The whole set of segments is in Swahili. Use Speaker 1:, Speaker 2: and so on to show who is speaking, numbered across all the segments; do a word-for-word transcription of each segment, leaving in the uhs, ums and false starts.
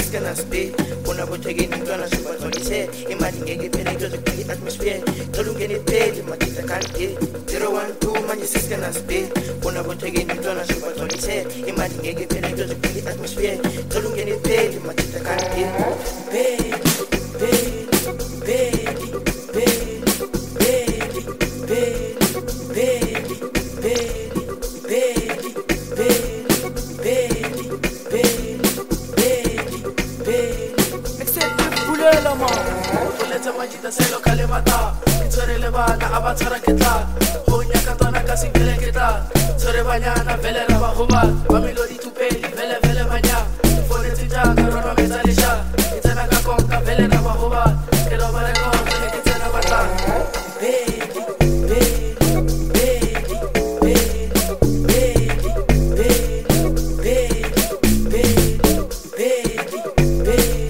Speaker 1: siskana speed Bona botheke nintwana sibatlolise imali ngeke phele into zikuphi atmosphere tolungene phele matita kanti zero one two manje siskana speed Bona botheke nintwana sibatlolise imali ngeke phele into zikuphi atmosphere tolungene phele matita kanti baby baby baby baby baby baby baby baby Majita selo kale mata Itore le bana abatara ketla Honya katana kasi vele ketla Tore banyana vele raba huba Bamilodi tupeli vele vele banya Fone tija karona metalisha Itana kakonka vele raba huba Kero bare konta he kitana bata Baby, baby, baby, baby, baby, baby, baby, baby,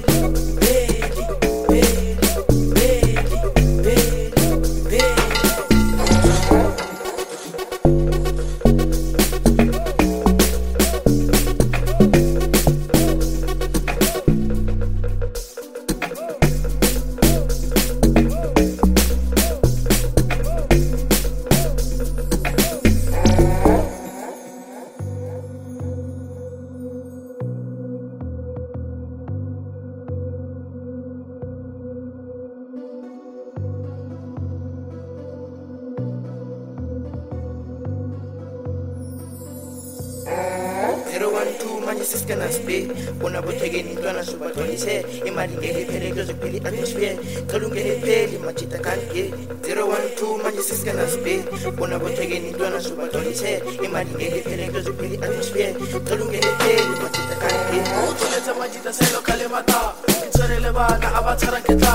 Speaker 1: zero one two manje siskana speed Bona botheke nintwana sibatlolise imali ngeke phele into zikuphi atmosphere tolungene phele matita kanti zero one two manje siskana speed Bona botheke nintwana sibatlolise imali ngeke phele into zikuphi atmosphere tolungene phele matita kanti Utholetha majita selo kale mata Itore le bana abatara ketla